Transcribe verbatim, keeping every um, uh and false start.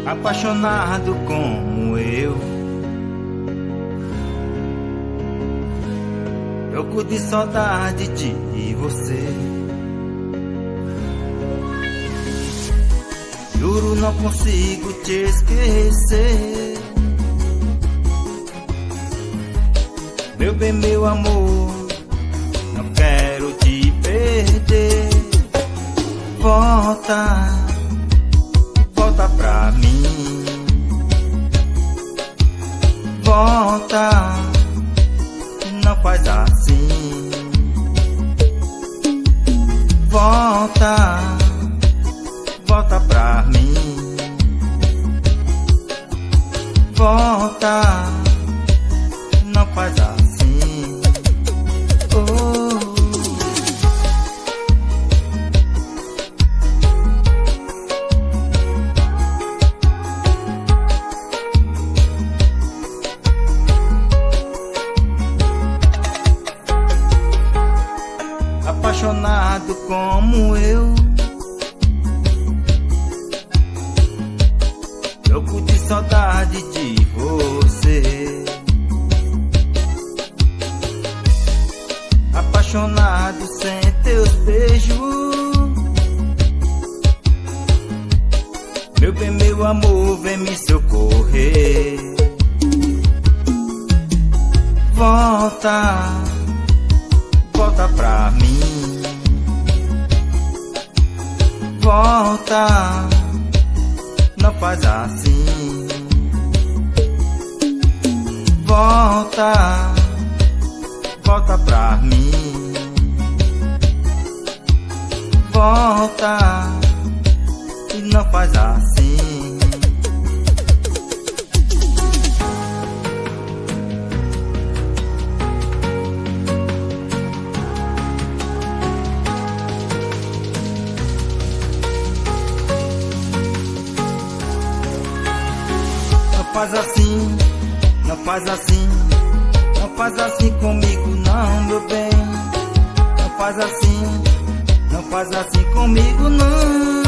apaixonado como eu, louco de saudade de você. Juro, não consigo te esquecer, meu bem, meu amor, não quero te perder. Volta, volta pra mim, volta, não faz assim. Volta, volta pra mim, volta, não faz assim. Oh. Apaixonado como eu, louco de saudade de você. Apaixonado sem teus beijos, meu bem, meu amor, vem me socorrer. Volta, volta pra mim, volta, não faz assim. Volta, volta pra mim, volta, e não faz assim. Não faz assim, não faz assim, não faz assim comigo não, meu bem. Não faz assim, não faz assim comigo não.